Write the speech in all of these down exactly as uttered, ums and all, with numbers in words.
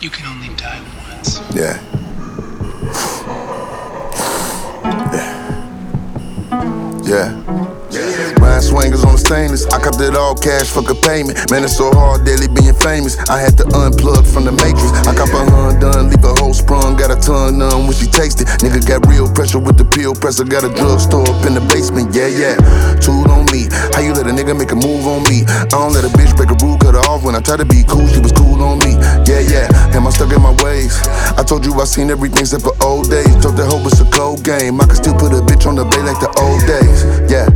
You can only die once. Yeah. Yeah. Yeah. Ryan swingers on the stainless. I copped it all cash, fuck a payment. Man, it's so hard, daily being famous. I had to unplug from the matrix. I cop a hun done, leave a whole sprung. Got a tongue numb when she taste it. Nigga got real pressure with the pill presser. Got a drugstore up in the basement. Yeah, yeah. Tool on me. How you let a nigga make a move on me? I don't let a bitch break a rule, cut her off. When I try to be cool, she was cool on me. Yeah, yeah. Am I stuck in my ways? I told you I seen everything except for old days. Told that hoe it's a cold game. I can still put a bitch on the bay like the old days. Yeah.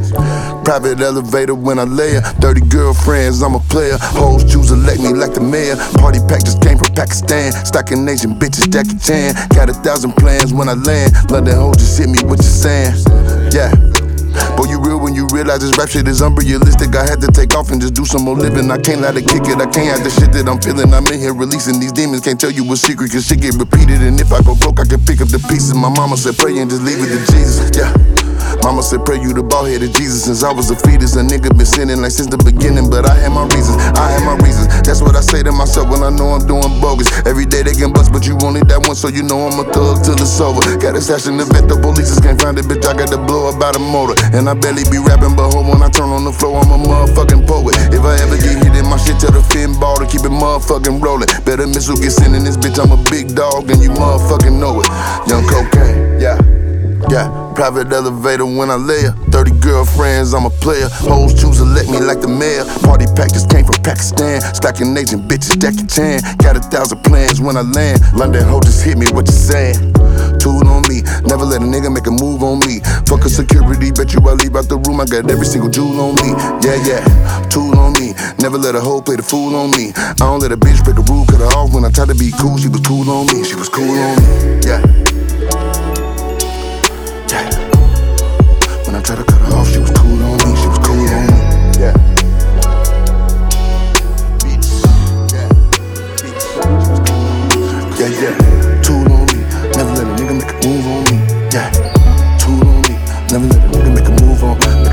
Private elevator when I lay her. Dirty girlfriends, I'm a player. Hoes choose elect me like the mayor. Party pack just came from Pakistan. Stocking Asian bitches, Jackie Chan. Got a thousand plans when I land. London hoes just hit me, what you saying? Yeah. Boy, you real when you realize this rap shit is unrealistic. I had to take off and just do some more living. I can't let it kick it. I can't have the shit that I'm feeling. I'm in here releasing these demons. Can't tell you a secret, cause shit get repeated. And if I go broke, I can pick up the pieces. My mama said pray and just leave it to Jesus. Yeah. Mama said pray you the bald headed Jesus. Since I was a fetus, a nigga been sinning like since the beginning. But I had my reasons, I had my reasons. That's what I say to myself when I know I'm doing bogus. Every day they can bust, but you only that one, so you know I'm a thug till it's over. Got a stash in the vet, the police just can't find it, bitch. I got to blow up out a motor. And I barely be rapping, but hold when I turn on the floor, I'm a motherfucking poet. If I ever get hit in my shit, tell the fin ball to keep it motherfucking rolling. Better missile get sent in this bitch, I'm a big dog, and you motherfucking know it. Young cocaine, yeah. Yeah, private elevator when I lay her. thirty girlfriends, I'm a player. Hoes choose to let me like the mayor. Party pack just came from Pakistan. Stacking Asian bitches, Jackie Chan. Got a thousand plans when I land. London hoe just hit me, what you saying? Tool on me, never let a nigga make a move on me. Fuck a security, bet you I leave out the room. I got every single jewel on me. Yeah, yeah, tool on me. Never let a hoe play the fool on me. I don't let a bitch break a rule, cut her off when I try to be cool. She was cool on me, she was cool on me. Yeah. When I tried to cut her off, she was cool on me, she was cool on me. Yeah. Beats. Yeah. Beats. Yeah, yeah. Tool on me. Never let a nigga make a move on me. Yeah. Tool on me. Never let a nigga make a move on me.